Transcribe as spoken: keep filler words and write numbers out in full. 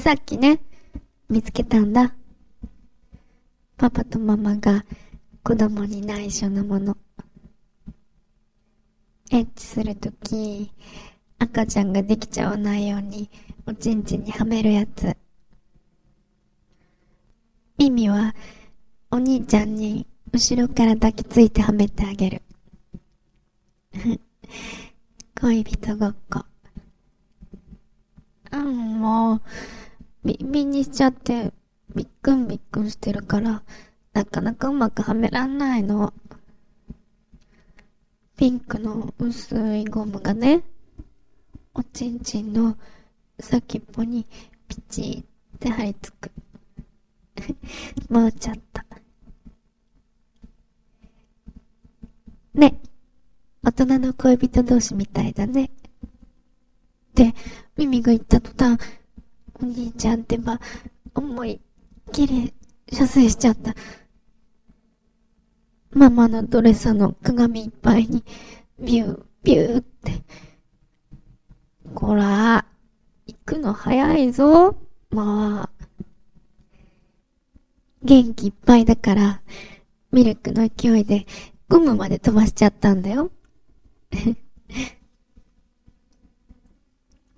さっきね、見つけたんだ。パパとママが子供に内緒のもの。エッチするとき、赤ちゃんができちゃわないようにおちんちんにはめるやつ。意味は、お兄ちゃんに後ろから抱きついてはめてあげる。恋人ごっこ。うん、もう、ビンビンにしちゃって、びっくんびっくんしてるから、なかなかうまくはめらんないの。ピンクの薄いゴムがね、おちんちんの先っぽにピチーって張り付く。もうちょっと。ね、大人の恋人同士みたいだね。ってミミが言った途端、お兄ちゃんってば思いっきり射精しちゃった。ママのドレスの鏡いっぱいにビュービューって。こら、行くの早いぞ。まあ、元気いっぱいだからミルクの勢いでゴムまで飛ばしちゃったんだよ。